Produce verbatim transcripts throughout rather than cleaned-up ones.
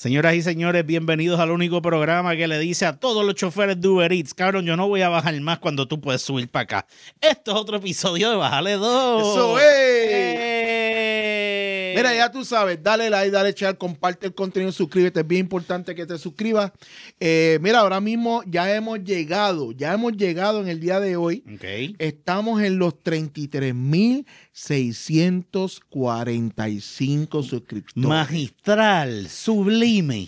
Señoras y señores, bienvenidos al único programa que le dice a todos los choferes de Uber Eats, cabrón, yo no voy a bajar más cuando tú puedes subir para acá. Esto es otro episodio de Bájale dos. ¡Eso es! ¡Eh! Mira, ya tú sabes, dale like, dale share, comparte el contenido, suscríbete, es bien importante que te suscribas. Eh, mira, ahora mismo ya hemos llegado, ya hemos llegado en el día de hoy. Okay. Estamos en los treinta y tres mil seiscientos cuarenta y cinco suscriptores. Magistral, sublime.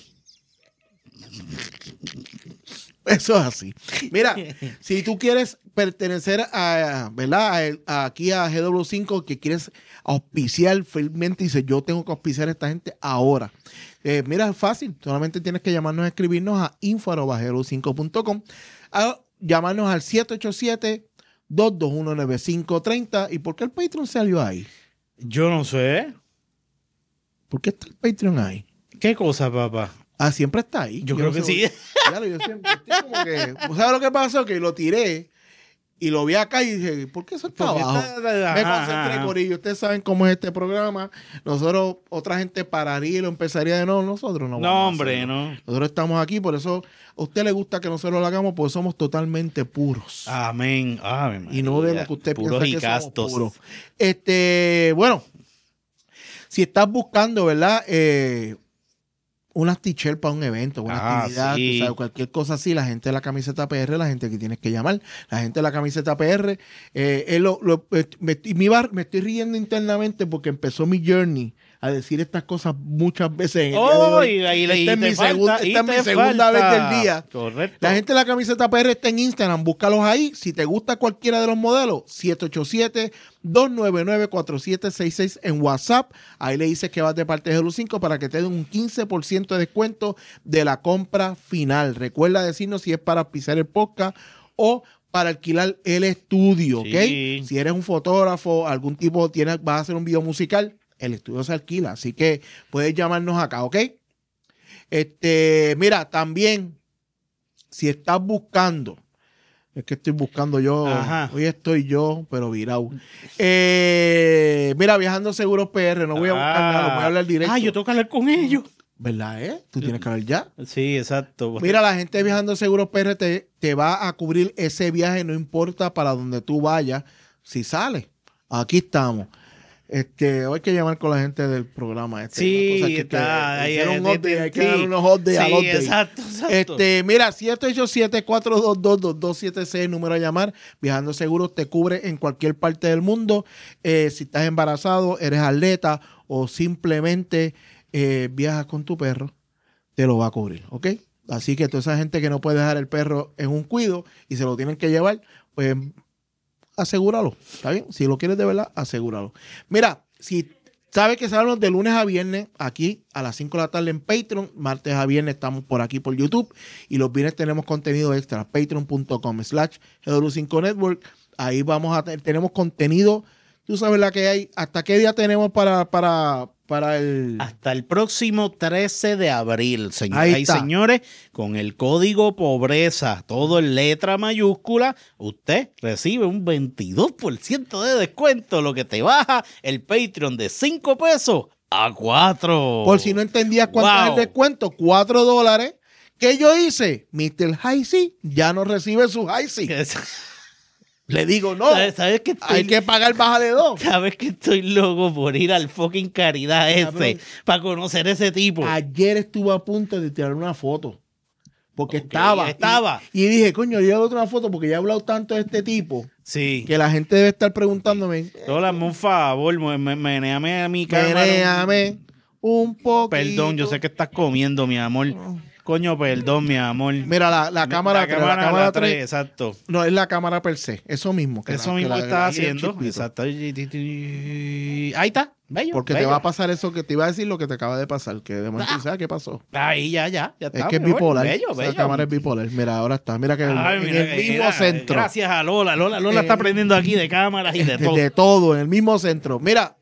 Eso es así. Mira, si tú quieres pertenecer a, ¿verdad? A, a, aquí a G W cinco, que quieres auspiciar fielmente, dice, yo tengo que auspiciar a esta gente ahora. Eh, mira, es fácil. Solamente tienes que llamarnos a escribirnos a info arroba g w cinco punto com, a llamarnos al siete ocho siete, dos dos uno, nueve cinco tres cero. ¿Y por qué el Patreon salió ahí? Yo no sé. ¿Por qué está el Patreon ahí? ¿Qué cosa, papá? Ah, siempre está ahí. Yo, yo creo no que sé, sí. Claro, yo siempre estoy como que... ¿Sabes lo que pasó? Que lo tiré y lo vi acá y dije, ¿por qué eso está abajo? Está, Me concentré, corillo. Ustedes saben cómo es este programa. Nosotros, otra gente pararía y lo empezaría de nuevo. Nosotros no. No, hombre, no. Nosotros estamos aquí, por eso a usted le gusta que nosotros lo hagamos, porque somos totalmente puros. Amén. Amén. Y no de lo que usted puros piensa y que castos. somos puros. Este, bueno, si estás buscando, ¿verdad? Eh, unas t-shirts para un evento, una ah, actividad, sí. tú sabes, cualquier cosa así, la gente de la camiseta P R, la gente que tienes que llamar, la gente de la camiseta P R, eh, es lo, lo, me, me, iba, me estoy riendo internamente porque empezó mi journey a decir estas cosas muchas veces en el oh, día de hoy. Y, y, esta es mi, falta, segunda, esta es mi segunda falta. vez del día. Correcto. La gente de la camiseta P R está en Instagram, búscalos ahí. Si te gusta cualquiera de los modelos, siete ocho siete, dos nueve nueve, cuatro siete seis seis en WhatsApp. Ahí le dices que vas de parte de G W cinco para que te den un quince por ciento de descuento de la compra final. Recuerda decirnos si es para pisar el podcast o para alquilar el estudio, ¿ok? Sí. Si eres un fotógrafo, algún tipo, tienes, vas a hacer un video musical, el estudio se alquila. Así que puedes llamarnos acá, ¿ok? Este, mira, también, si estás buscando, es que estoy buscando yo, Ajá. hoy estoy yo, pero virado. Eh, mira, Viajando Seguros P R, no voy a buscar ah. nada, voy a hablar directo. Ah, yo tengo que hablar con ellos. ¿Verdad, eh? Tú tienes que hablar ya. Sí, exacto. Mira, la gente de Viajando Seguros P R te, te va a cubrir ese viaje, no importa para donde tú vayas, si sales. Aquí estamos. Este, hoy hay que llamar con la gente del programa. Este, sí, que, está. Que, ahí, hay, un hot day, hay que sí, dar unos hot days sí, a los exacto, exacto. Este, mira, siete ocho siete, cuatro dos dos, dos dos siete seis, número a llamar. Viajando Seguros te cubre en cualquier parte del mundo. Eh, si estás embarazado, eres atleta o simplemente eh, viajas con tu perro, te lo va a cubrir, ¿ok? Así que toda esa gente que no puede dejar el perro en un cuido y se lo tienen que llevar, pues asegúralo, ¿está bien? Si lo quieres de verdad, asegúralo. Mira, si sabes que salimos de lunes a viernes aquí a las cinco de la tarde en Patreon, martes a viernes estamos por aquí por YouTube y los viernes tenemos contenido extra, patreon punto com slash G W cinco Network. Ahí vamos a tener, tenemos contenido, tú sabes la que hay. ¿Hasta qué día tenemos para, para, para el...? Hasta el próximo trece de abril, señoras Ahí y está. señores, con el código pobreza, todo en letra mayúscula, usted recibe un veintidós por ciento de descuento, lo que te baja el Patreon de cinco pesos a cuatro. Por si no entendías cuánto Wow. es el descuento, cuatro dólares. ¿Qué yo hice? mister Heisey ya no recibe su Heisey. Le digo, no, ¿Sabes, sabes que estoy, hay que pagar baja de dos. sabes que estoy loco por ir al fucking Caridad ese Cabrón. para conocer ese tipo? Ayer estuve a punto de tirar una foto. Porque Ok, estaba. estaba. Y, y dije, coño, yo hago otra foto porque ya he hablado tanto de este tipo Sí. que la gente debe estar preguntándome. Hola, un favor, me- me- menéame a mi cámara. Menéame un poquito. Perdón, yo sé que estás comiendo, mi amor. Coño, perdón, mi amor. Mira, la, la cámara la tres, cámara, la cámara la tres, tres, exacto. no, es la cámara per se. Eso mismo. que Eso la- mismo que la- estás ahí el haciendo. chispito. Exacto. Ahí está. Bello. Porque te bello. va a pasar eso que te iba a decir lo que te acaba de pasar. Que de momento, ¿sabes qué pasó? Ahí ya, ya. ya está, Es que es mi amor. bipolar. Bello, Esa bello. cámara es bipolar. Mira, ahora está. Mira que Ay, en mira el que- mismo mira, centro. Gracias a Lola. Lola, Lola Eh, está aprendiendo aquí de cámaras y de todo. De todo, en el mismo centro. Mira,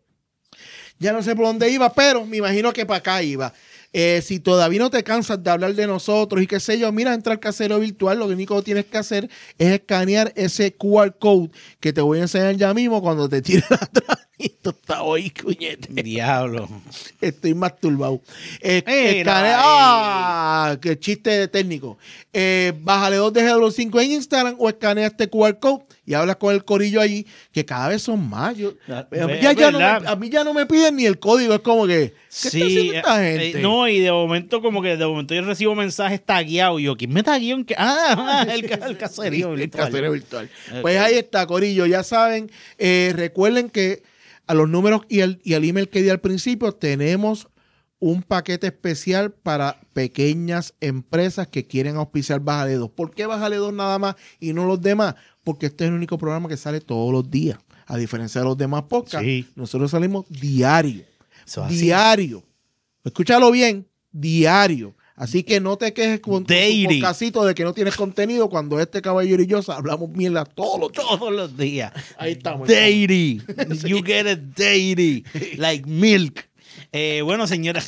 ya no sé por dónde iba, pero me imagino que para acá iba. Eh, si todavía no te cansas de hablar de nosotros y qué sé yo, mira, entra al casero virtual. Lo único que tienes que hacer es escanear ese Q R code que te voy a enseñar ya mismo cuando te tires atrás. Esto está hoy, cuñete. Diablo. Estoy masturbado. Eh, Mira escanea- ahí. ¡Ah! ¡Qué chiste técnico! Eh, bájale dos de G cinco en Instagram o escanea este Q R code y hablas con el corillo allí, que cada vez son más. Yo- Ah, a, mí ve- ya, ya no ¿verdad? me, a mí ya no me piden ni el código. Es como que, ¿qué está Sí, haciendo esta eh, gente? no, y de momento como que de momento yo recibo mensajes tagueados y yo, ¿quién me tagueó? en qué? Ah, el, ca- el caserío El virtual. caserío virtual. Ok. Pues ahí está, corillo. Ya saben, eh, recuerden que a los números y el, y el email que di al principio tenemos un paquete especial para pequeñas empresas que quieren auspiciar Bájale dos. ¿Por qué Bájale dos nada más y no los demás? Porque este es el único programa que sale todos los días. A diferencia de los demás podcasts, Sí. nosotros salimos diario. Eso así. Diario. Escúchalo bien, diario. Así que no te quejes con, con tu Daily. podcastito de que no tienes contenido cuando este caballero y yo hablamos mierda todos los días. Todos los días. Ahí estamos. Daily. You get it daily. Like milk. Eh, bueno, señora.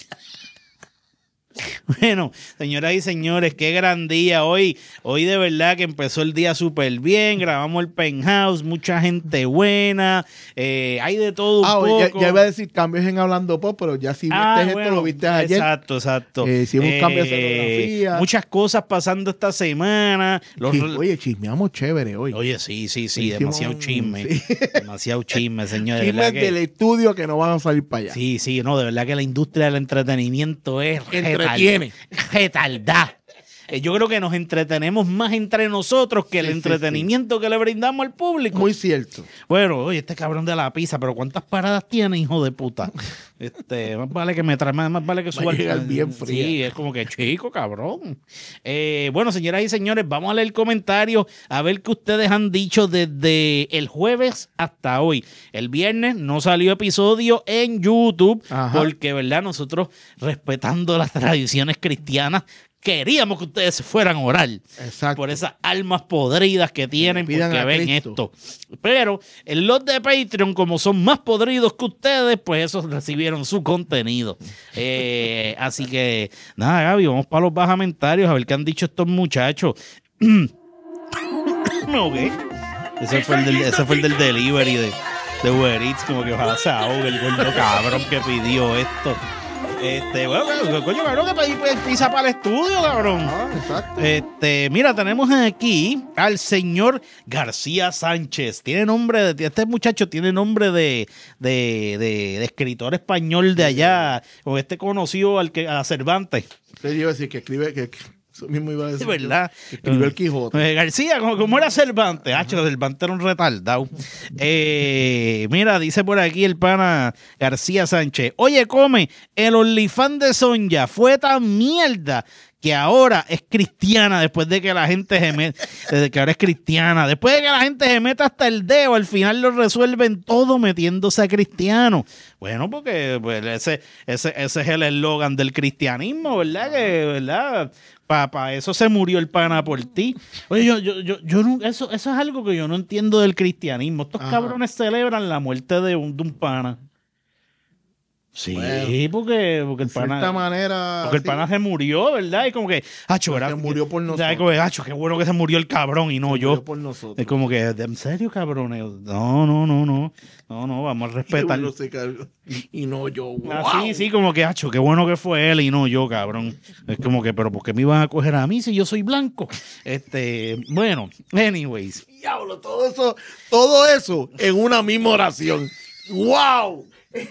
Bueno, señoras y señores, qué gran día hoy. Hoy de verdad que empezó el día súper bien. Grabamos el penthouse, mucha gente buena. Eh, hay de todo un Ah, poco. ya, ya iba a decir cambios en Hablando Pop, pero ya si viste Ah, esto, bueno, lo viste ayer. Exacto, exacto. Eh, hicimos un cambio de escenografía. Muchas cosas pasando esta semana. Los- Sí, oye, chismeamos chévere hoy. Oye, sí, sí, sí, Hicimos demasiado un- chisme. sí. Demasiado chisme, señor. de Chismes verdad que- del estudio que no van a salir para allá. Sí, sí, no, de verdad que la industria del entretenimiento es Entretiene. retardada. Eh, Yo creo que nos entretenemos más entre nosotros que el Sí, sí, entretenimiento que le brindamos al público. Muy cierto. Bueno, oye, este cabrón de la pizza, pero ¿cuántas paradas tiene, hijo de puta? Este, más vale que me trae, más, más vale que suba. a llegar bien fría. Sí, es como que chico, cabrón. Eh, bueno, señoras y señores, vamos a leer comentarios a ver qué ustedes han dicho desde el jueves hasta hoy. El viernes no salió episodio en YouTube Ajá. porque, ¿verdad? Nosotros, respetando las tradiciones cristianas, queríamos que ustedes se fueran a orar Exacto. por esas almas podridas que tienen pidan porque a ven Cristo. esto. Pero en los de Patreon, como son más podridos que ustedes, pues esos recibieron su contenido. Eh, así que, nada, Gaby, vamos para los bajamentarios a ver qué han dicho estos muchachos. No, ¿qué? Ese fue el del, ese fue el del delivery de, de Uber Eats, como que ojalá se ahogue el gordo cabrón que pidió esto. Este, bueno, coño, cabrón, que pedí pizza para el estudio, cabrón. Ah, exacto. Este, mira, tenemos aquí al señor García Sánchez. Tiene nombre de, este muchacho tiene nombre de, de, de, de escritor español de allá, o este conocido al que, a Cervantes. Usted iba a decir que escribe, que, que eso mismo iba a decir. Es verdad. Que escribió el Quijote. Eh, García, como, como era Cervantes. Ah, chico, Cervantes era un retardado. Eh, mira, dice por aquí el pana García Sánchez. Oye, come, el OnlyFans de Sonja fue tan mierda que ahora es cristiana después de que la gente se mete, desde que ahora es cristiana, después de que la gente se meta hasta el dedo, al final lo resuelven todo metiéndose a cristiano. Bueno, porque pues, ese, ese, ese es el eslogan del cristianismo, ¿verdad? Que, ¿verdad? Para pa eso se murió el pana por ti. Oye, yo, yo, yo, yo no, eso, eso es algo que yo no entiendo del cristianismo. Estos Ajá. cabrones celebran la muerte de un, de un pana. Sí, Bueno, porque, porque el De cierta pana... manera. Porque el sí. pana se murió, ¿verdad? Y como que, acho, Porque era, murió por o sea, nosotros. como que, acho, qué bueno que se murió el cabrón y no Murió yo. por nosotros. Es como que, ¿en serio, cabrones? No, no, no, no. No, no, vamos a respetar. Uno se cargó. Y no yo. Ah, ¡Wow! sí, sí, como que, acho, qué bueno que fue él y no yo, cabrón. Es como que, pero ¿por qué me iban a coger a mí si yo soy blanco? Este, bueno, anyways. Diablo, todo eso, todo eso en una misma oración. ¡Wow!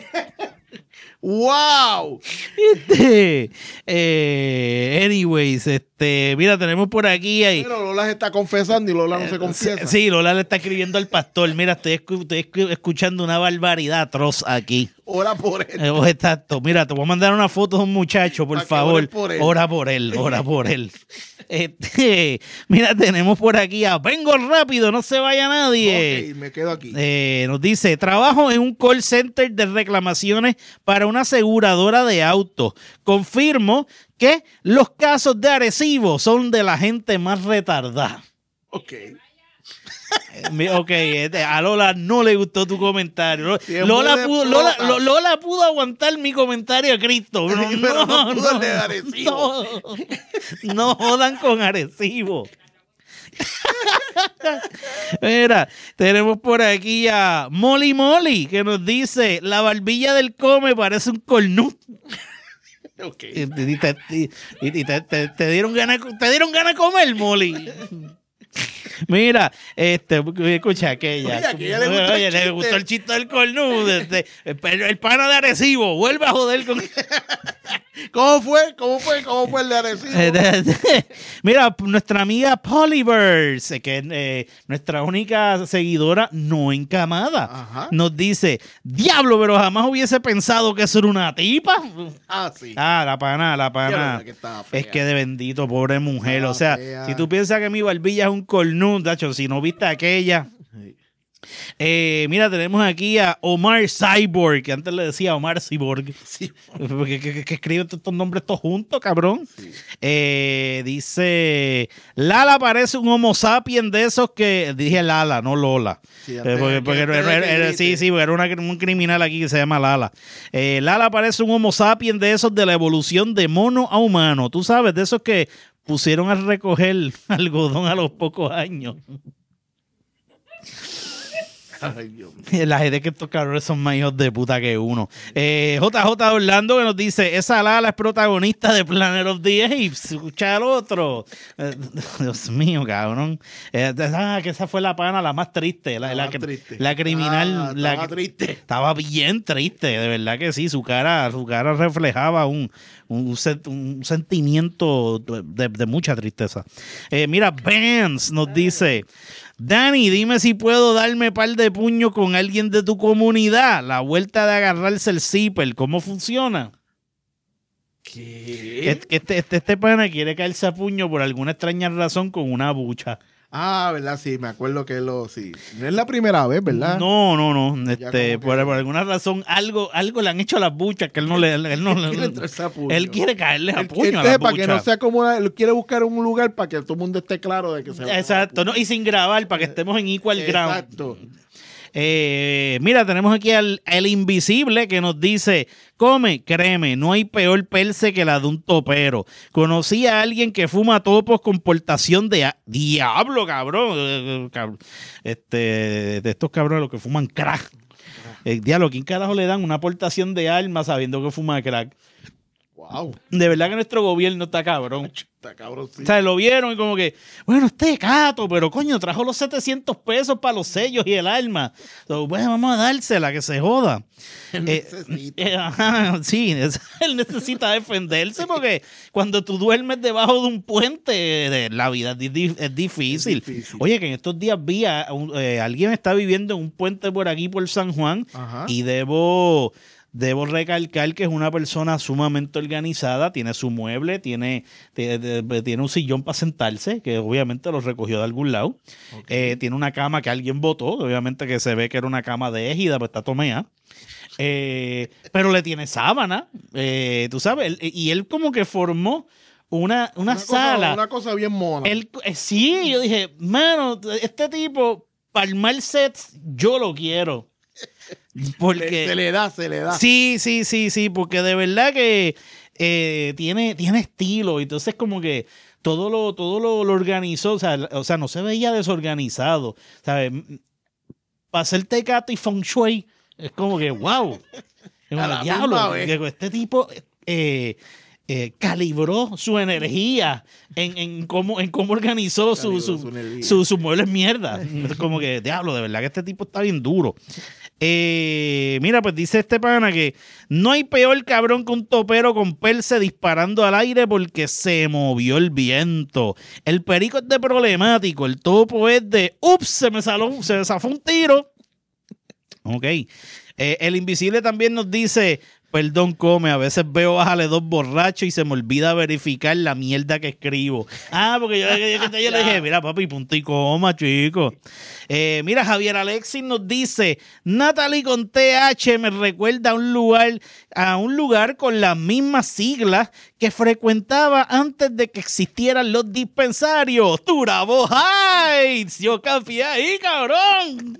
¡Wow! Este, eh, anyways, este, mira, tenemos por aquí ahí. Pero Lola se está confesando y Lola no se confiesa. Sí, Lola le está escribiendo al pastor. Mira, estoy, escu- estoy escu- escuchando una barbaridad atroz aquí. Ora por él. Eh, oh, exacto. Mira, te voy a mandar una foto de un muchacho, por Pa' que favor. ores por él. Ora por él, ora por él. Este, mira, tenemos por aquí a Vengo Rápido, no se vaya nadie. Ok, me quedo aquí. Eh, nos dice, trabajo en un call center de reclamaciones para una aseguradora de autos. Confirmo que los casos de Arecibo son de la gente más retardada. Ok. Eh, mi- Ok, este, a Lola no le gustó tu comentario. Sí, es Lola, muy pudo, Lola, explota. Lo- Lola pudo aguantar mi comentario a Cristo. No, Sí, pero no no, pudo el no, de Arecibo. no, no jodan con Arecibo. Mira, tenemos por aquí a Molly Molly, que nos dice, la barbilla del come parece un cornut. Okay. Y, y te, y- y te- te- te dieron ganas te dieron ganas de comer, Molly. Mira, este, escucha aquella. Oye, aquella le gustó Oye, el le chiste. gustó el chiste del cornut. este, el, el pana de Arecibo, vuelve a joder con. ¿Cómo fue? ¿Cómo fue? ¿Cómo fue el de Arecibo? Mira, nuestra amiga Polyverse, que es eh, nuestra única seguidora no encamada, Ajá. nos dice, diablo, pero jamás hubiese pensado que eso era una tipa. Ah, sí. Ah, la pana, la Qué pana. verdad que estaba fea. Es que de bendito, pobre mujer. Estaba O sea, fea. si tú piensas que mi barbilla es un cornut, tacho, si no viste aquella. Sí. Eh, mira, tenemos aquí a Omar Cyborg, que antes le decía Omar Cyborg. Sí. Que, que, que escribe todos estos nombres todos juntos, cabrón. Sí. Eh, dice, Lala parece un homo sapiens de esos que... Dije Lala, no Lola. Sí, Eh, antes- porque, porque antes era- de era- que era- grite. sí, sí, porque era una- un criminal aquí que se llama Lala. Eh, Lala parece un homo sapiens de esos de la evolución de mono a humano. Tú sabes, de esos que pusieron a recoger algodón a los pocos años. Ay, Dios mío. La gente que estos cabrones son más hijos de puta que uno. Eh, J J Orlando que nos dice, esa Lala es protagonista de Planet of the Apes. Escucha al otro. Eh, Dios mío, cabrón. Eh, ah, que esa fue la pana la más triste. La, La la, más triste. la criminal. Ah, la, estaba triste. Estaba bien triste, de verdad que sí. Su cara, su cara reflejaba un, un, sen- un sentimiento de, de mucha tristeza. Eh, mira, Vance nos dice... Dani, dime si puedo darme par de puños con alguien de tu comunidad. La vuelta de agarrarse el zipper, ¿cómo funciona? ¿Qué? Este, este, este, este pana quiere caerse a puño por alguna extraña razón con una bucha. Ah, ¿verdad? Sí, me acuerdo que lo... Sí. No es la primera vez, ¿verdad? No, no, no. Ya Este, como que- por, por alguna razón, algo, algo le han hecho a las buchas que él no le. Él, no, Quiere le- entrarse a puño. él quiere caerle a Él- puño a entonces, las para que no buchas. sea como una- él quiere buscar un lugar para que todo el mundo esté claro de que se va a Exacto, ¿no? Y sin grabar para que estemos en equal ground. Exacto. Eh, mira, tenemos aquí al el invisible que nos dice, come, créeme, no hay peor perse que la de un topero. Conocí a alguien que fuma topos con portación de a- diablo, cabrón. Eh, cab- Este, de estos cabrones los que fuman crack. El diablo, ¿quién carajo le dan una aportación de armas sabiendo que fuma crack? Wow. De verdad que nuestro gobierno está cabrón. Está cabrón, sí. O sea, lo vieron y como que, bueno, este cato, pero coño, trajo los setecientos pesos para los sellos y el arma. So, bueno, vamos a dársela, que se joda. Él Eh, necesita. eh, ajá, sí, es- él necesita defenderse porque cuando tú duermes debajo de un puente, de, la vida es, di- es difícil. Es difícil. Oye, que en estos días vi a un- eh, alguien está viviendo en un puente por aquí, por San Juan, Ajá. y debo... Debo recalcar que es una persona sumamente organizada, tiene su mueble, tiene, tiene, tiene un sillón para sentarse, que obviamente lo recogió de algún lado. Ok. Eh, tiene una cama que alguien botó, obviamente que se ve que era una cama de égida, pues está tomea. Eh, pero le tiene sábana, eh, tú sabes, él- y él como que formó una, una, Una cosa- sala. una cosa bien mona. Él- eh, sí, yo dije, mano, este tipo, para armar sets, yo lo quiero. Porque... Le- se le da, se le da. Sí, sí, sí, sí, porque de verdad que eh, tiene, tiene estilo, entonces como que todo lo, todo lo, lo organizó, o sea, la- o sea, no se veía desorganizado, ¿sabes? Para hacer tecato y feng shui, es como que, wow, es como, A la diablo, misma vez. que este tipo eh, eh, calibró su energía en, en, cómo, en cómo organizó su, Calibró su, su energía. su, sus muebles mierda, es como que, diablo, de verdad que este tipo está bien duro. Eh, mira, pues dice este pana que no hay peor cabrón que un topero con perse disparando al aire porque se movió el viento. El perico es de problemático, el topo es de ups, se me saló, se me zafó un tiro. Ok. Eh, el invisible también nos dice, perdón, come, a veces veo bájale dos borrachos y se me olvida verificar la mierda que escribo. Ah, porque yo, yo- yo- yo le dije, mira papi, punto y coma, chico. Eh, mira, Javier Alexis nos dice, Natalie con T H me recuerda a un lugar, a un lugar con las mismas siglas que frecuentaba antes de que existieran los dispensarios. Turabo Heights. Yo capié ahí, cabrón.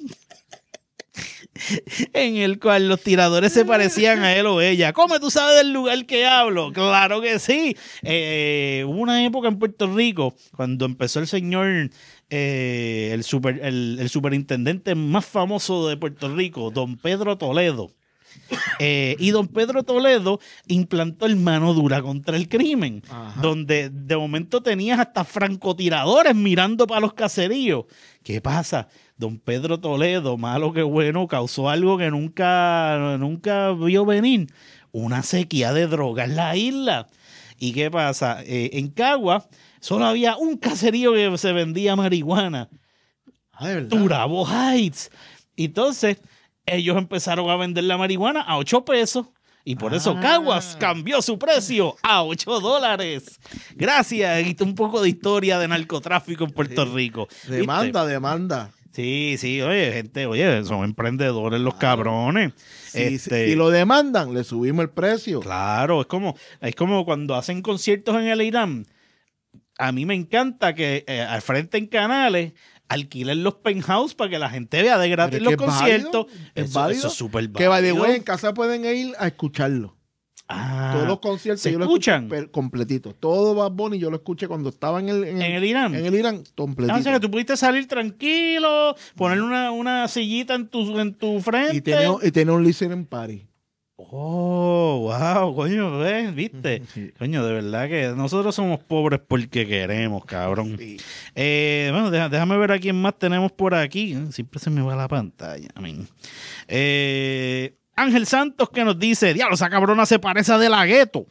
En el cual los tiradores se parecían a él o ella. ¿Cómo tú sabes del lugar que hablo? Claro que sí. Eh, hubo una época en Puerto Rico, cuando empezó el señor eh, el, super, el, el superintendente más famoso de Puerto Rico, don Pedro Toledo. Eh, y don Pedro Toledo implantó el mano dura contra el crimen, Ajá. donde de momento tenías hasta francotiradores mirando para los caseríos. ¿Qué pasa? Don Pedro Toledo, malo que bueno, causó algo que nunca, nunca vio venir, una sequía de droga en la isla. ¿Y qué pasa? Eh, en Cagua solo había un caserío que se vendía marihuana, Turabo Heights. Y entonces ellos empezaron a vender la marihuana a ocho pesos y por ah. eso Caguas cambió su precio a ocho dólares. Gracias. Y un poco de historia de narcotráfico en Puerto sí. Rico. Demanda, ¿viste? demanda. Sí, sí, oye, gente, oye, son emprendedores los cabrones. Si este, si lo demandan, le subimos el precio. Claro, es como, es como cuando hacen conciertos en el Irán. A mí me encanta que eh, al frente en canales alquilen los penthouse para que la gente vea de gratis los conciertos. Es válido. Eso es súper válido. Que by the way, en casa pueden ir a escucharlo. Ah, todos los conciertos ¿se yo escuchan? Lo escuché completito. Todo Bad Bunny yo lo escuché cuando estaba en el, en, ¿En el Irán. En el Irán, completito. Ah, o sea que tú pudiste salir tranquilo, poner una, una sillita en tu, en tu frente. Y tener y tener un listening party. Oh, wow, coño, ¿ves? ¿Viste? Sí. Coño, de verdad que nosotros somos pobres porque queremos, cabrón. Sí. Eh, bueno, déjame, déjame ver a quién más tenemos por aquí. Siempre se me va la pantalla. Amén. Eh, Ángel Santos que nos dice, diablo, esa cabrona se parece a De La Ghetto.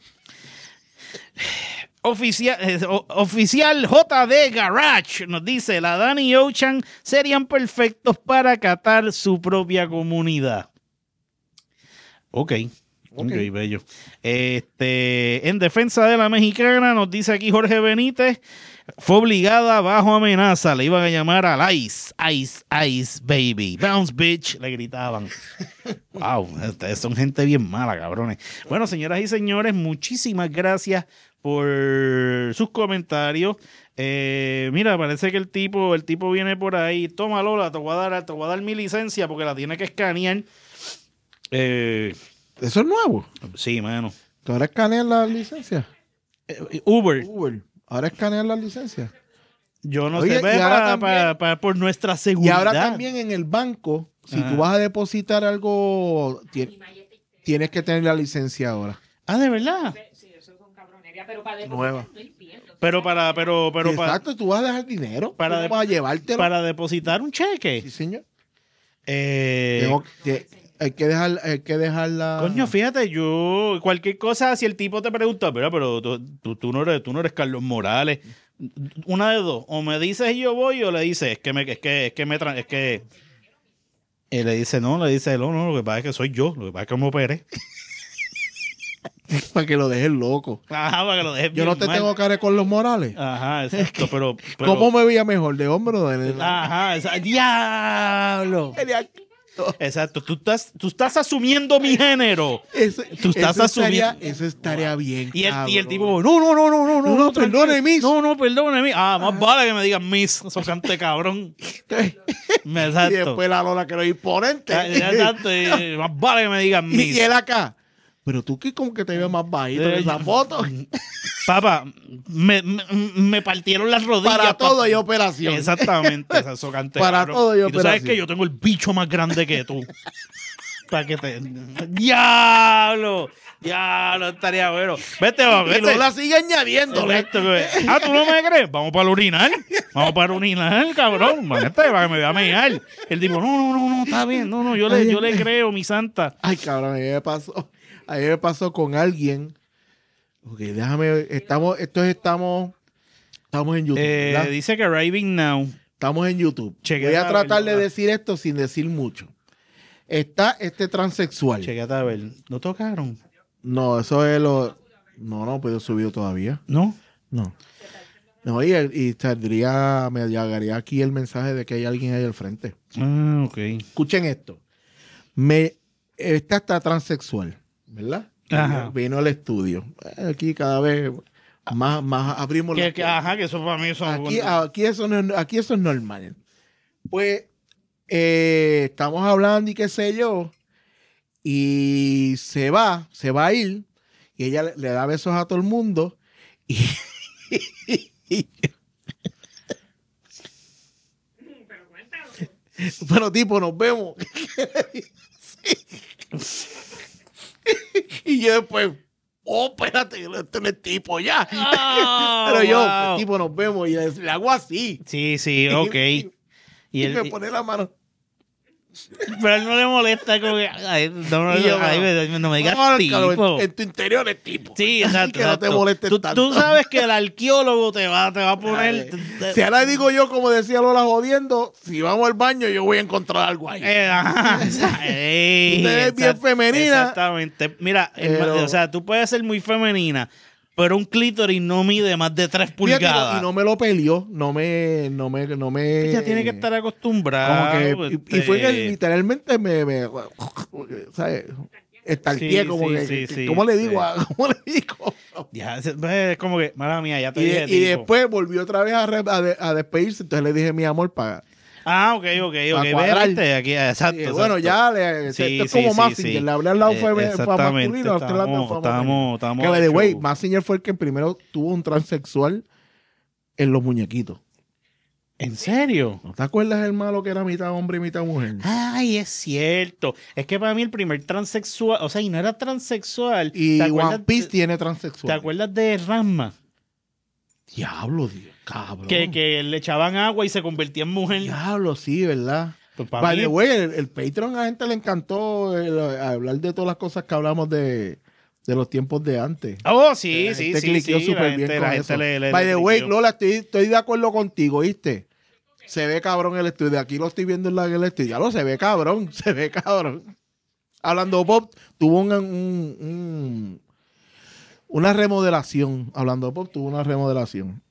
Oficial, eh, oficial J D Garage nos dice, la Dani y Ochan serían perfectos para catar su propia comunidad. Ok, ok, okay, bello. Este, en defensa de la mexicana, nos dice aquí Jorge Benítez, fue obligada bajo amenaza, le iban a llamar al Ice, Ice, Ice Baby, Bounce Bitch, le gritaban. Wow, ustedes son gente bien mala, cabrones. Bueno, señoras y señores, muchísimas gracias por sus comentarios. Eh, mira, parece que el tipo, el tipo viene por ahí. Toma, Lola, te voy a dar, te voy a dar mi licencia porque la tiene que escanear. Eh, ¿Eso es nuevo? Sí, mano. ¿Tú ahora escaneas la licencia? Eh, Uber. Uber. ¿Ahora escaneas la licencia? Yo no Oye, sé, para, para, para, por nuestra seguridad. Y ahora también en el banco, si ah. tú vas a depositar algo, tienes que tener la licencia ahora. Ah, ¿de verdad? Sí, eso es un cabronería, pero para depositar nueva. Pero para, pero, pero para. Exacto, tú vas a dejar dinero para, de, vas a llevártelo. Para depositar un cheque. Sí, señor. Eh, Tengo que, hay que dejar, hay que dejarla. Coño, fíjate, yo, cualquier cosa, si el tipo te pregunta, pero, pero tú, tú, tú, no eres, tú no eres Carlos Morales. Una de dos, o me dices y yo voy, o le dices, es que me, es que, es que me, es que. Y le dice, no, le dice, no, no, lo que pasa es que soy yo, lo que pasa es que me operé. Para que lo dejes loco. Ajá, para que lo dejes Yo no te mal. tengo cara con los Morales. Ajá, exacto, pero, pero... ¿Cómo me veía mejor, de hombre o de nene? Ajá, exacto. ¡Diablo! Exacto, tú estás, tú estás asumiendo mi género. Eso, tú estás eso asumiendo. Estaría, eso estaría bien. Y el, y el tipo, no, no, no, no, no, no, no, perdone, Miss. No, no, perdone, Miss. Ah, más vale que me digan Miss, eso cante cabrón. Exacto. Y después la Lola que lo imponente. Exacto, y más vale que me digan Miss. Y él acá. Pero tú que como que te ves más bajito en esa foto. Papá, me, me, me partieron las rodillas. Para todo hay operación. Exactamente. Eso cante, Para cabrón. todo hay y operación. tú sabes que yo tengo el bicho más grande que tú. Para que te... ¡Diablo! ¡Diablo! Estaría bueno. Vete, va, vete. Y no la sigue añadiéndole. Ah, ¿tú no me crees? Vamos para el urinal. Vamos para el urinal, cabrón. Vete, para que me vea mear. El tipo, no, no, no, no, está bien. No, no, yo le, yo le creo, mi santa. Ay, cabrón, a mí me pasó. A mí me pasó con alguien. Ok, déjame. Estamos, esto es, estamos. Estamos en YouTube. Eh, dice que Arriving Now. Estamos en YouTube. Chequeta Voy a tratar ver, de decir esto sin decir mucho. Está este transexual. Chequete a ver. ¿No tocaron? No, eso es lo. No, no puedo subir todavía. ¿No? No. No, y, y saldría, me llegaría aquí el mensaje de que hay alguien ahí al frente. Ah, ok. Escuchen esto. Me, esta está transexual, ¿verdad? Ajá. Vino al estudio. Aquí cada vez más, más abrimos que, la que, Ajá, que eso para mí son aquí, aquí, eso no, aquí eso es normal. Pues eh, estamos hablando y qué sé yo. Y se va, se va a ir. Y ella le, le da besos a todo el mundo. Y, y, Pero tipo, nos vemos. Y yo después, oh, espérate, este no es tipo ya. Oh, Pero yo, wow. pues, tipo, nos vemos y le, le hago así. Sí, sí, ok. Y, Y él, me pone la mano. pero a él no le molesta como que, ay, no, no, Y yo, ay, me- no me digas "Ah, tipo. Carlos, en, en tu interior es tipo. Sí, exacto. Que no te exacto. molestes tú, tanto. tú sabes que el arqueólogo te va, te va a poner... Ay, si ahora digo yo, como decía Lola jodiendo, si vamos al baño, yo voy a encontrar algo ahí. Eh, ajá, esa- ey, Usted es bien exact- femenina. Exactamente. Mira, el Pero- ma- o sea, tú puedes ser muy femenina, pero un clítoris no mide más de tres Fíjate, pulgadas. y no me lo peleó, no me, no me, no me. Ella tiene que estar como acostumbrada. que, y, y fue que literalmente me, me ¿sabes? Estarqué Sí, como sí, que, sí, que- sí, ¿cómo le sí. digo? a- ¿Cómo le digo? Ya, es es como que, mala mía, ya te Y, dije. de- y tipo. después volvió otra vez a, re- a, de- a despedirse, entonces le dije mi amor para. Ah, ok, ok, ok. cuadrar. Viste, aquí, exacto. Bueno, exacto. ya le, Sí, esto es sí, como sí, Massinger, sí. le hablé al lado Eh, fue, fue exactamente, masculino, al otro lado estamos- fue estamos- femenino. estamos Que by the de way, show. Massinger fue el que primero tuvo un transexual en los muñequitos. ¿En serio? ¿No te acuerdas el malo que era mitad hombre y mitad mujer? Ay, es cierto. Es que para mí el primer transexual, o sea, y no era transexual. Y ¿Te acuerdas- One Piece tiene ¿Te transexual. acuerdas de Ranma? Diablo, Dios, cabrón. Que, que le echaban agua y se convertía en mujer. Diablo, sí, ¿verdad? Pues para By mí, the way, el, el Patreon a la gente le encantó el- hablar de todas las cosas que hablamos de, de los tiempos de antes. Oh, sí, La sí, gente sí. cliqueó sí, súper la bien gente, con la eso. gente le, le- By le the way, cliqueó. Lola, estoy, estoy de acuerdo contigo, ¿viste? Se ve cabrón el estudio. Aquí lo estoy viendo en la el estudio. Ya lo se ve cabrón, se ve cabrón. Hablando Pop, tuvo un, un- un- una remodelación. Hablando Pop, tuvo una remodelación.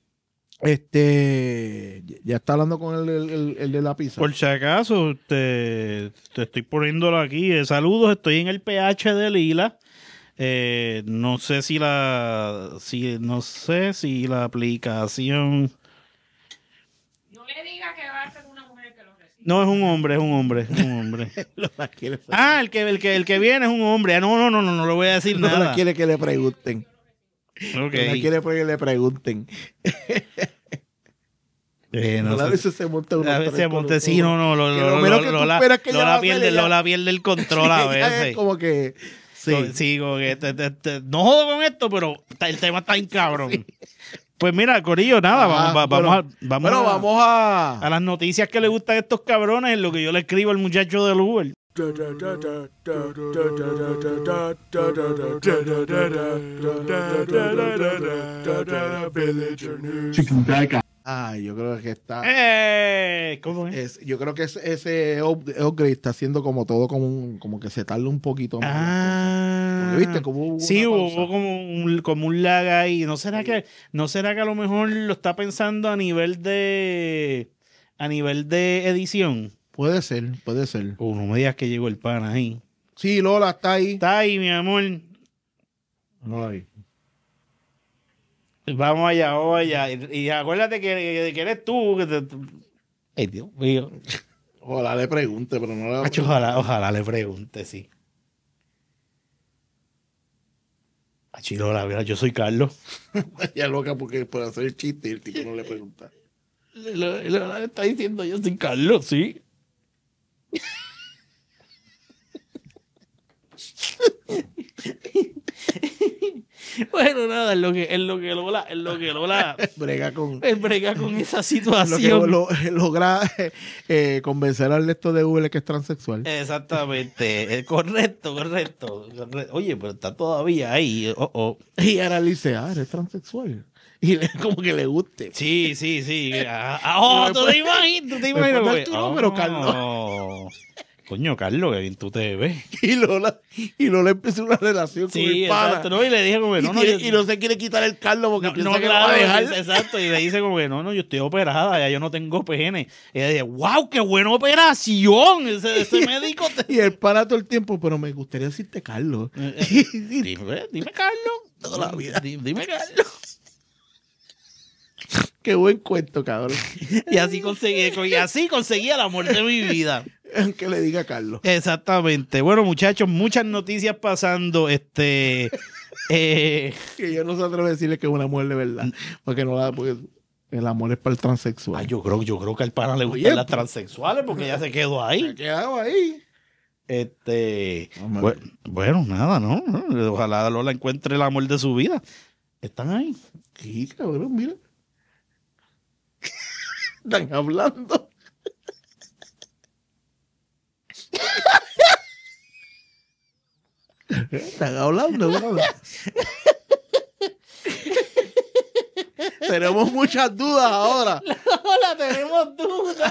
Este, ya está hablando con el, el- el- el de la pizza. Por si acaso, te, te estoy poniéndolo aquí. Eh, saludos, estoy en el P H de Lila. Eh, no sé si la, si, no sé si la aplicación. No le diga que va a ser una mujer que lo reciba. No, es un hombre, es un hombre, es un hombre. Lola quiere, Ah, el que, el que, el que viene es un hombre. Ah, no, no, no, no, no le voy a decir Lola nada. quiere que le pregunten. Ok. Lola quiere que le pregunten. Eh, no Lola a sé. veces se monta unos A veces tres monte, con sí, los- no, no, lo, Que lo, lo lo- menos que tú Lola, esperas que ella va Lola a hacer, pierde, ella- Lola pierde el control a Ella veces. es como que sí. Sí, sí, como que te- te- te- no jodo con esto, pero ta- el tema está bien cabrón. Pues mira, Corillo, nada, Ajá, vamos, va- bueno, vamos, a, vamos, bueno, a, vamos a a las noticias que le gustan a estos cabrones, en lo que yo le escribo al muchacho del Uber. Ay, yo creo que está ¡Eh! ¿Cómo es? es- yo creo que es- ese up- upgrade está haciendo como todo como un, como que se tarda un poquito más. Ah, Porque, ¿viste? Como hubo sí, una hubo, pausa. hubo como un, como un lag ahí. ¿No será que, no será que a lo mejor lo está pensando a nivel de, a nivel de edición? Puede ser, puede ser. Oh, no me digas que llegó el pan ahí. Sí, Lola está ahí. Está ahí, mi amor. No la vi. Vamos allá, vamos allá. Y, y acuérdate que, que- que eres tú. Que te- Ay, Dios mío. Ojalá le pregunte, pero no le Macho, ojalá, ojalá le pregunte, sí. Achilola, mira, yo soy Carlos. Ella loca porque por hacer el chiste y el tipo no le pregunta. Lo, lo- lo está diciendo yo soy Carlos, sí. Bueno, nada, es lo que, es lo que Lola, es lo que Lola Brega con él brega con esa lo que situación. lo- logra eh, convencer al resto de Google que es transexual. Exactamente, eh, correcto, correcto, correcto. Oye, pero está todavía ahí. Oh, oh. Y ahora le dice, ah, eres transexual. Y le, como que le guste. Sí, sí, sí. Ah, ah, oh, Me tú puede- te imaginas, tú te me imaginas. puede dar como tu que, número, oh, Carlos. Coño, Carlos, que bien tú te ves. Y Lola, y Lola empezó una relación con Sí, el pana. exacto. No, y le dije como que no, y, no. quiere- yo- y no se quiere quitar el Carlos porque No, piensa no, que claro, lo va a dejar. es- exacto, y le dice como que no, no, yo estoy operada, ya yo no tengo pene. Y ella dice, wow, qué buena operación, ese, ese médico. te- Y el pana todo el tiempo, pero me gustaría decirte Carlos. Eh, eh, dime, dime, Carlos. Toda la vida. Dime, dime, Carlos. Qué buen cuento, cabrón. Y así conseguí, y así conseguí el amor de mi vida. Aunque le diga Carlos. Exactamente. Bueno, muchachos, muchas noticias pasando. Este. eh, Que yo no se atreve a decirle que es una mujer de verdad. Porque no la. Porque El amor es para el transexual. Ay, yo creo, yo creo que al pana le gustan Oye, las transexuales porque ya se quedó ahí. Se quedado ahí. Este, Vamos a bu- ver. bueno, nada, ¿no? ¿no? Ojalá Lola encuentre el amor de su vida. Están ahí. Sí, cabrón, mira. Están hablando. Están hablando, cabrón. Tenemos muchas dudas ahora. Hola, tenemos dudas.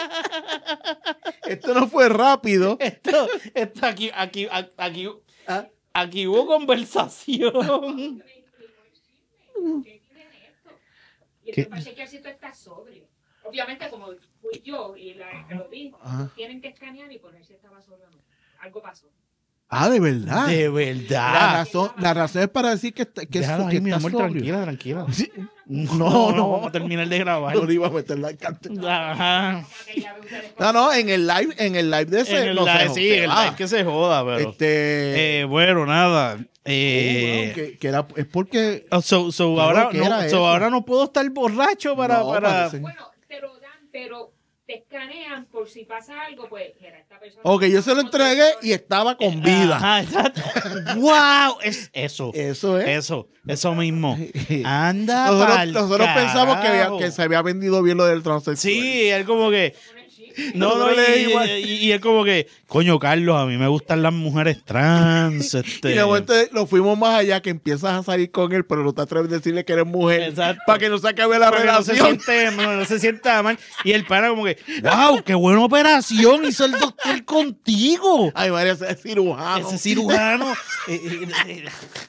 Esto no fue rápido. Esto, esto aquí, aquí, aquí, Ah, aquí hubo conversación. ¿Qué tiene esto? Y ¿Qué? entonces parece que así tú estás sobrio. Obviamente, como fui yo y la que lo vi, Ajá. tienen que escanear y poner si estaba sobrio o no. Algo pasó. Ah, de verdad. De La verdad. razón, la razón es para decir que, está- que, es- Déjalo que ahí, mi está amor, sobrio. tranquila, tranquila. Sí. No, No, no, no. vamos a terminar de grabar. No le iba a meter la carta. Ajá. Para que ya vean ustedes No, no, en el live, en el live de ese. En el no se- live, no sí, se en el va. live que se joda, pero. Este. Eh, bueno, nada. oh, Eh, bueno, que, que era, es porque. oh, so, so ¿Qué ahora, que no, era so eso? ahora no puedo estar borracho para. No, para... parece- Bueno, te lo dan, pero te escanean por si pasa algo, pues, mira, esta persona... Ok, yo se lo entregué y estaba con vida. Ajá, exacto. ¡Wow! Es eso. Eso es. Eso, eso mismo. Anda, Nosotros, pa'l nosotros pensamos que, había- carajo. que se había vendido bien lo del transexual. Sí, él como que. No, no, Nosotros le y, dimos- y, y él como que, coño, Carlos, a mí me gustan las mujeres trans. Este. Y de momento lo fuimos más allá, que empiezas a salir con él, pero no te atreves a decirle que eres mujer. Exacto. Para que no se acabe la Para que no se relación. siente, no, no se sienta mal. Y el pana como que, wow, qué buena operación hizo el doctor contigo. Ay, María, ese es cirujano. Ese cirujano. eh, eh, eh,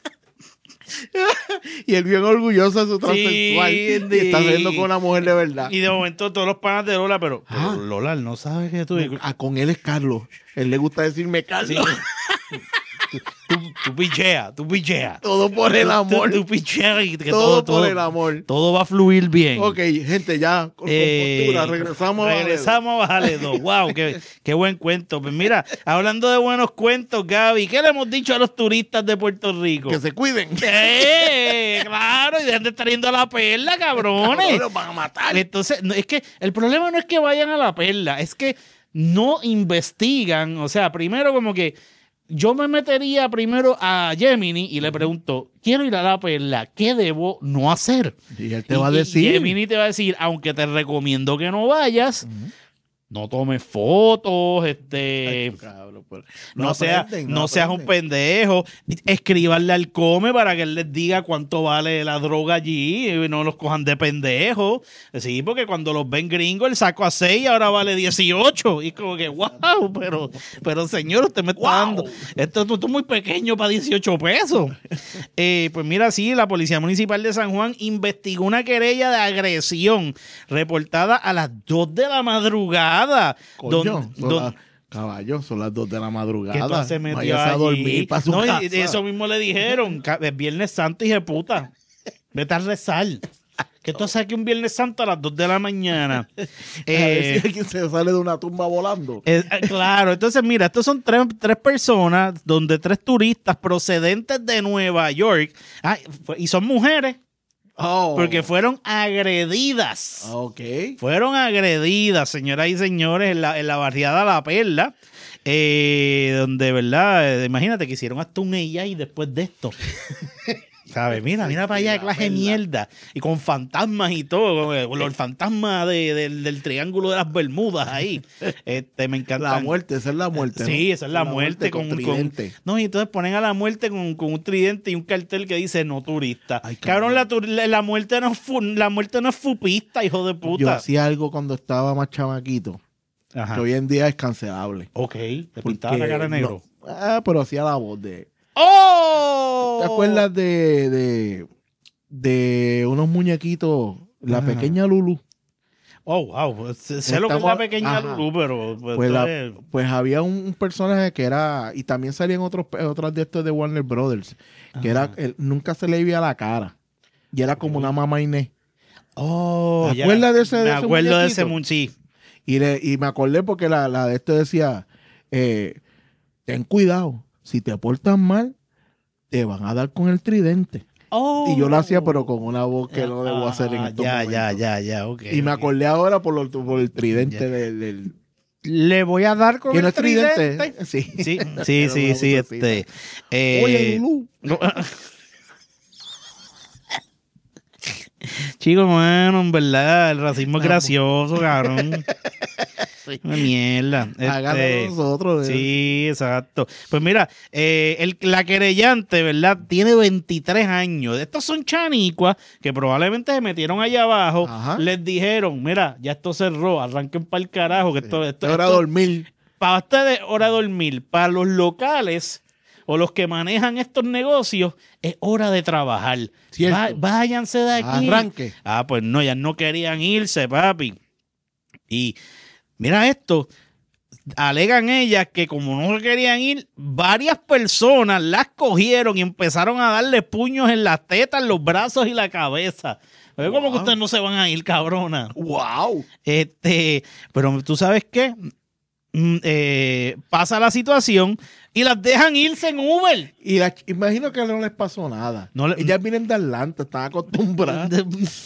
Y él bien orgulloso de su transexual. Sí, y está saliendo con una mujer de verdad. y de momento todos los panas de Lola, pero, pero Ah. Lola, él no sabe que tú. Ah, con él es Carlos. Él le gusta decirme Carlos. Sí. tú, tú, tú pichea, tú pichea. Todo por el amor. Tú, tú pichea y que todo, todo, por todo, el amor. todo va a fluir bien. Ok, gente, ya con Eh, compostura, regresamos, regresamos a bajarle dos. Wow, qué, qué buen cuento. Pues mira, hablando de buenos cuentos, Gaby, ¿qué le hemos dicho a los turistas de Puerto Rico? a que se cuiden. ¡Eh! Claro, y dejen de estar yendo a la perla, cabrones. Los van a matar. Entonces, no, es que el problema no es que vayan a la perla, es que no investigan. O sea, primero como que yo me metería primero a Gemini y le pregunto, quiero ir a la perla, ¿qué debo no hacer? Y él te Y- va a y decir. Gemini te va a decir, aunque te recomiendo que no vayas, no tomes fotos, este... Ay, cabrón, pero No, sea, aprenden, no seas un aprenden. pendejo. Escríbanle al come para que él les diga cuánto vale la droga allí y no los cojan de pendejo. Sí, porque cuando los ven gringos, el saco a seis y ahora vale dieciocho. Y como que, wow, pero, pero señor, usted me está Wow. dando. Esto, esto es muy pequeño para dieciocho pesos. Eh, pues mira, sí, la Policía Municipal de San Juan investigó una querella de agresión reportada a las dos de la madrugada. Coño, Don- son don- las- caballo, son las dos de la madrugada. que tú se metió Váyase a allí. dormir para su No, y- casa. y eso mismo le dijeron. ca- Es Viernes Santo, hija de puta. Vete a rezar. Que tú haces aquí un Viernes Santo a las dos de la mañana. A ver Eh, si alguien se sale de una tumba volando. eh, eh, claro, entonces mira, estos son tres, tres personas, donde tres turistas procedentes de Nueva York, ah, fue- y son mujeres, Oh. porque fueron agredidas. Ok. Fueron agredidas, señoras y señores, en la, en la barriada La Perla, eh, donde, ¿verdad? Eh, imagínate que hicieron hasta un ella y después de esto. ¿Sabes? Mira, mira para allá, qué clase de mierda. Y con fantasmas y todo, con el, con el fantasma de- del, del triángulo de las Bermudas ahí. Este, me encanta. La muerte, esa es la muerte. Sí, ¿no? esa es la, muerte, con, con- tridente. No, y entonces ponen a la muerte con, con un tridente y un cartel que dice no turista. Ay, cabrón, cabrón. la, tur- la, la muerte no es fu- la muerte no es fupista, hijo de Yo puta. hacía algo cuando estaba más chamaquito, Ajá. que hoy en día es cancelable. Ok, te pintaba la Porque cara de negro. no- ah, pero hacía la voz de... ¡Oh! ¿Te acuerdas de, de, de unos muñequitos, la Ajá. pequeña Lulu? Oh, wow. Sé, sé lo que es Estamos- la pequeña ajá. Lulu, pero... Pues, Pues, la- entonces- pues había un, un personaje que era, y también salían otros otras de estos de Warner Brothers, que era, Ajá. él, nunca se le veía la cara, y era como una mamá Inés. Oh, ¿Te ya. acuerdas de ese- de Me ese acuerdo de ese muñequito? mun- sí. Y, le, y me acordé porque la, la de esto decía, eh, ten cuidado, si te portas mal, te van a dar con el tridente. Oh. Y yo lo hacía, pero con una voz que no debo Ah, hacer en estos ya, momentos. ya, ya, ya, ok. Y me ok. acordé ahora por, lo- por el tridente Ya. del... del- Le voy a dar con ¿Que el no es tridente? tridente. Sí. Sí, sí, Era sí, una sí, vocecita. este. eh, Oye, Lulú. no- Chicos, bueno, en verdad, el racismo es gracioso, cabrón. Una mierda. Háganlo Este, nosotros. eh. sí, exacto. Pues mira, eh, el, la querellante, ¿verdad? Tiene veintitrés años. Estos son chanicuas que probablemente se metieron allá abajo. Ajá. Les dijeron, mira, ya esto cerró, arranquen para el carajo. Que esto, esto, Ahora a esto- dormir. para ustedes, hora de dormir. Para los locales o los que manejan estos negocios, es hora de trabajar. Cierto. Va- váyanse de aquí. Arranque. Ah, pues no, ya no querían irse, papi. Y mira esto. Alegan ellas que como no se querían ir, varias personas las cogieron y empezaron a darle puños en las tetas, los brazos y la cabeza. Es como que Wow. ustedes no se van a ir, cabrona. ¡Wow! Este, pero tú sabes qué, Mm, eh, pasa la situación y las dejan irse en Uber. Y la ch- imagino que no les pasó nada. No le- Ellas vienen de Atlanta, están acostumbradas.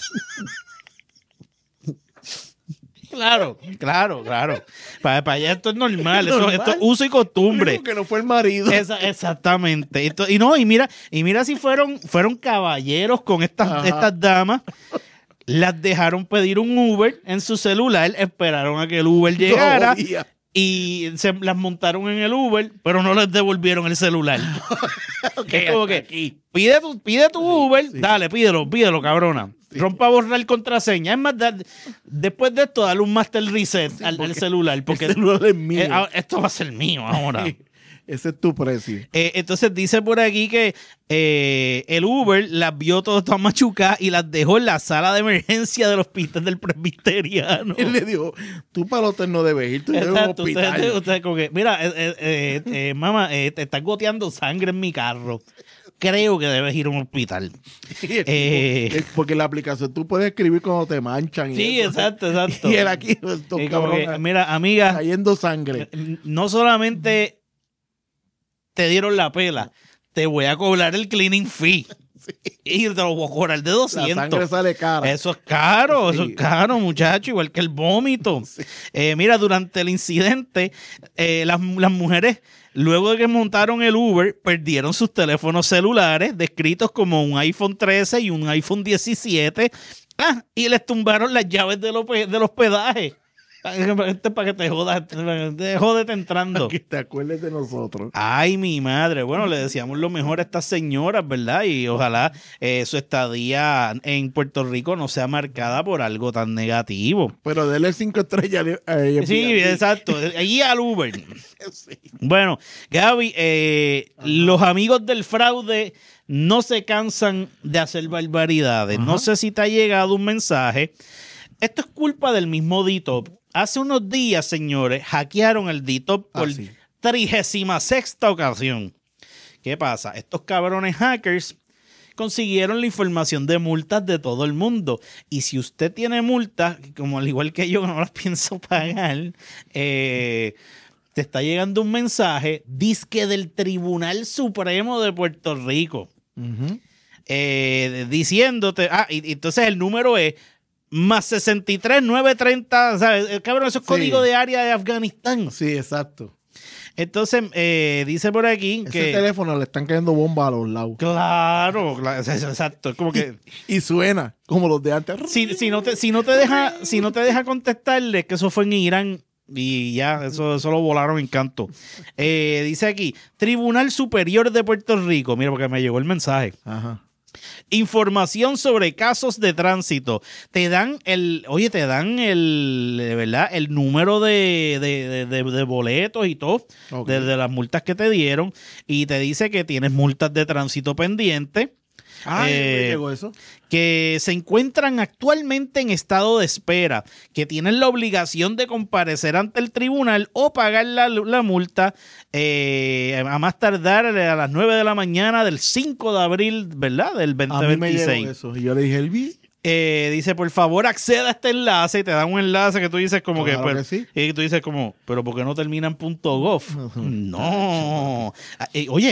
Claro, claro, claro. Para, para allá esto es normal, esto, Normal. esto es uso y costumbre. Único que no fue el marido. Esa- exactamente. Esto- y no, y mira, y mira si fueron, fueron caballeros con estas, Ajá. estas damas. Las dejaron pedir un Uber en su celular, esperaron a que el Uber llegara Todavía. y se las montaron en el Uber, pero no les devolvieron el celular. Es como que, pide tu, pide tu Uber, sí. dale, pídelo, pídelo, cabrona. Rompa a borrar contraseña. Es más, da- después de esto, dale un master reset al, al celular, porque El celular es mío. eh, ah, esto va a ser mío ahora. Ese es tu precio. Eh, entonces dice por aquí que eh, el Uber las vio todas todas machucadas y las dejó en la sala de emergencia del hospital del presbiteriano. Él le dijo, tú para el hotel no debes ir, tú debes a un Exacto, hospital. usted, usted como que, mira, eh, eh, eh, eh, mamá, eh, te estás goteando sangre en mi carro. Creo que debes ir a un hospital. Y el tipo- Eh. es porque la aplicación tú puedes escribir cuando te manchan. y Sí, eso. exacto, exacto. Y él aquí, estos Y como que, cabrones, mira, amiga, cayendo sangre. no solamente te dieron la pela, te voy a cobrar el cleaning fee. Y te lo voy a cobrar de La doscientos. sangre sale cara. Eso es caro, eso Sí. es caro, muchacho, igual que el vómito. Eh, mira, durante el incidente, eh, las, las mujeres, luego de que montaron el Uber, perdieron sus teléfonos celulares, descritos como un iPhone trece y un iPhone diecisiete, ah, y les tumbaron las llaves del, hope- del hospedaje. Este es para que te jodas, te jódete entrando. Que te acuerdes de nosotros. Ay, mi madre. Bueno, le deseamos lo mejor a estas señoras, ¿verdad? Y ojalá eh, su estadía en Puerto Rico no sea marcada por algo tan negativo. Pero dele cinco estrellas a ella. Sí, exacto. Allí al Uber. Bueno, Gaby, eh, los amigos del fraude no se cansan de hacer barbaridades. No sé si te ha llegado un mensaje. Esto es culpa del mismo D T O P. Hace unos días, señores, hackearon el D T O P por Ah, sí. trigésima sexta ocasión. ¿Qué pasa? Estos cabrones hackers consiguieron la información de multas de todo el mundo. Y si usted tiene multas, como al igual que yo, que no las pienso pagar, eh, te está llegando un mensaje, dizque del Tribunal Supremo de Puerto Rico, Ujú. eh, diciéndote, ah, y, y entonces el número es más sesenta y tres nueve treinta, ¿sabes? El cabrón, eso es Sí. código de área de Afganistán. Sí, exacto. Entonces, eh, dice por aquí Ese que... teléfono le están cayendo bombas a los lados. Claro, claro, es- es- exacto. Es como que Y suena como los de antes. si, si no te, si no te deja, si no te deja contestarle que eso fue en Irán y ya, eso, eso lo volaron en canto. Eh, dice aquí, Tribunal Superior de Puerto Rico. Mira, porque me llegó el mensaje. Ajá. Información sobre casos de tránsito. Te dan el, oye, te dan el, de verdad, el número de, de, de, de- de boletos y todo, Ok. de, de las multas que te dieron, y te dice que tienes multas de tránsito pendiente, Ay, Eh, me llegó eso. que se encuentran actualmente en estado de espera, que tienen la obligación de comparecer ante el tribunal o pagar la, la multa eh, a más tardar a las nueve de la mañana del cinco de abril, ¿verdad? Del A mí me llegó veinte veintiséis. eso. Y yo le dije, el vi. Eh, dice, por favor, acceda a este enlace y te dan un enlace que tú dices como Claro que, pero, que sí. y tú dices como, pero ¿por qué no termina en punto .gov? No. Ah, eh, oye,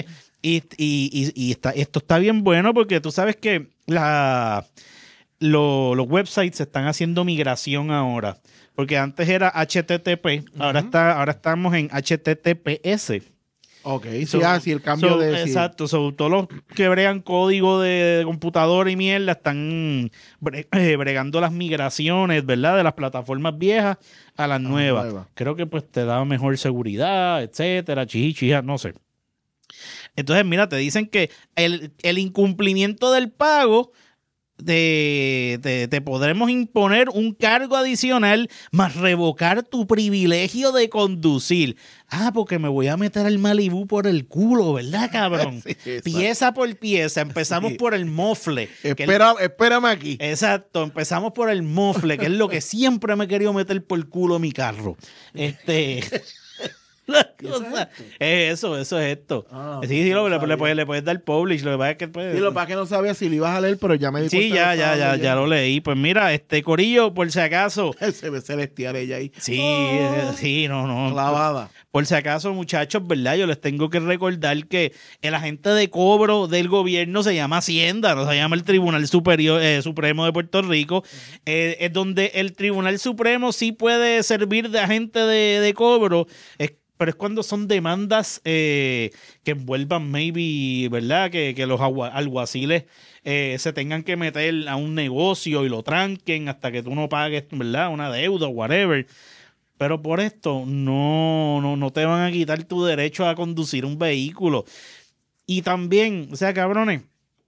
Y, y, y, y está, esto está bien bueno porque tú sabes que la, lo, los websites están haciendo migración ahora. Porque antes era H T T P, uh-huh. ahora, está, ahora estamos en H T T P S. Ok, So, sí, ah, sí, el cambio so, de... Exacto, so, todos los que bregan código de, de computadora y mierda están bre, eh, bregando las migraciones, ¿verdad? De las plataformas viejas a las ah, nuevas. Nueva. Creo que pues te da mejor seguridad, etcétera, chichija, no sé. Entonces, mira, te dicen que el, el incumplimiento del pago... Te, te, te podremos imponer un cargo adicional más revocar tu privilegio de conducir. Ah, porque me voy a meter al Malibú por el culo, ¿verdad, cabrón? Sí, pieza por pieza. Empezamos sí. por el mofle. Espera, el... Espérame aquí. Exacto, empezamos por el mofle, que es lo que siempre me he querido meter por el culo mi carro. Este... La cosa. Es eso, eso es esto. Ah, sí, sí, lo, no le, le, puedes, le puedes dar publish. Lo que pasa es que puedes... Sí, lo que pasa es que no sabía si lo ibas a leer, pero ya me di sí, ya, ya, ya, ya lo leí. Pues mira, este Corillo, por si acaso. Se ve celestial ella ahí. Sí, oh, sí, no, no. Clavada. Por si acaso, muchachos, ¿verdad? Yo les tengo que recordar que el agente de cobro del gobierno se llama Hacienda, no se llama el Tribunal Superior eh, Supremo de Puerto Rico. Uh-huh. Eh, es donde el Tribunal Supremo sí puede servir de agente de, de cobro. Es Pero es cuando son demandas eh, que envuelvan, maybe, ¿verdad? Que, que los alguaciles eh, se tengan que meter a un negocio y lo tranquen hasta que tú no pagues, ¿verdad? Una deuda o whatever. Pero por esto no, no, no te van a quitar tu derecho a conducir un vehículo. Y también, o sea, cabrones,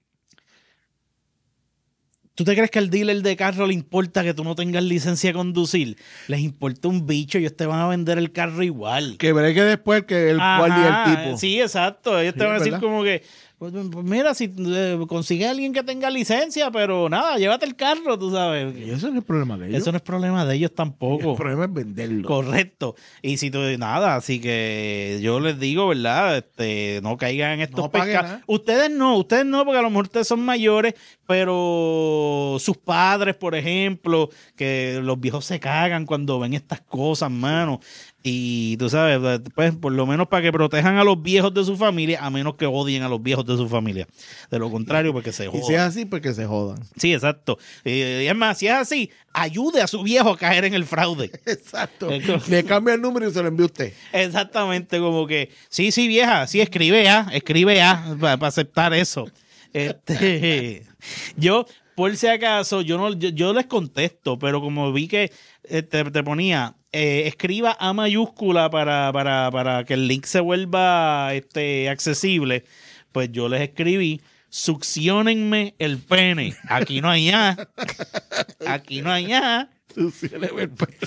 ¿tú te crees que al dealer de carro le importa que tú no tengas licencia de conducir? Les importa un bicho, ellos te van a vender el carro igual. Que bregue después que el guardia el tipo. Sí, exacto. Ellos sí, te van a decir ¿verdad? como que, pues, pues mira, si eh, consigue a alguien que tenga licencia, pero nada, llévate el carro, tú sabes. Y eso no es el problema de ellos. Eso no es problema de ellos tampoco. El problema es venderlo. Correcto. Y si tú, nada, así que yo les digo, ¿verdad? Este, no caigan en estos no pescados. Ustedes no, ustedes no, porque a lo mejor ustedes son mayores, pero sus padres, por ejemplo, que los viejos se cagan cuando ven estas cosas, mano. Y tú sabes, pues por lo menos para que protejan a los viejos de su familia, a menos que odien a los viejos de su familia. De lo contrario, porque se jodan. Y si es así, pues que se jodan. Sí, exacto. Y es más, si es así, ayude a su viejo a caer en el fraude. Exacto. Le cambia el número y se lo envía usted. Exactamente, como que, sí, sí, vieja, sí, escribe ya, escribe ya para, para aceptar eso. Este, yo, por si acaso, yo no, yo, yo les contesto, pero como vi que eh, te, te ponía, eh, escriba A mayúscula para, para, para que el link se vuelva este, accesible, pues yo les escribí, succiónenme el pene. Aquí no hay nada. Aquí no hay nada. Succiónenme el pene.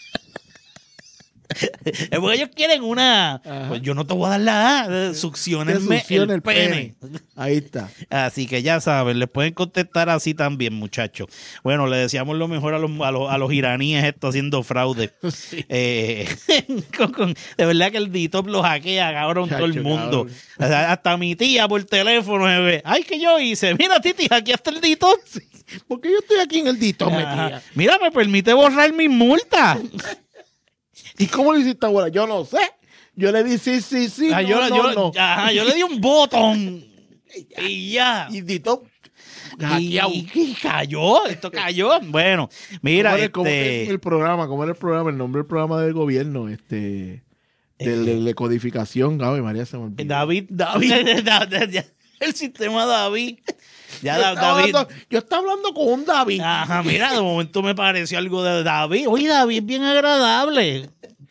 Es porque ellos quieren una. Ajá. Pues yo no te voy a dar la A. Succiónenme el, el pene. pene. Ahí está. Así que ya saben, les pueden contestar así también, muchachos. Bueno, le deseamos lo mejor a los, a los, a los iraníes esto haciendo fraude. Sí. Eh, con, con, de verdad que el D T O P lo hackea, cabrón, Chacho, todo el mundo. O sea, hasta mi tía por teléfono me ve. Ay, ¿qué yo hice? Mira, Titi, hackeaste el D T O P. Sí. ¿Por qué yo estoy aquí en el D T O P, metida? Mira, me permite borrar mis multas. ¿Y cómo lo hiciste ahora? Yo no sé. Yo le di sí, sí, sí. Ah, no, yo, no, yo, no. Ajá, yo le di un botón. Y ya. Y Dito. Y, y cayó. Esto cayó. Bueno, mira. ¿Cómo, este... ¿Cómo es el programa? ¿Cómo era el programa? El nombre del programa del gobierno. Este. De, de, de codificación. Gaby María se me olvidó. David. David. El sistema David. Ya, yo, da, estaba David. Hablando, yo estaba hablando con un David. Ajá, mira, de momento me pareció algo de David. Oye, David es bien agradable.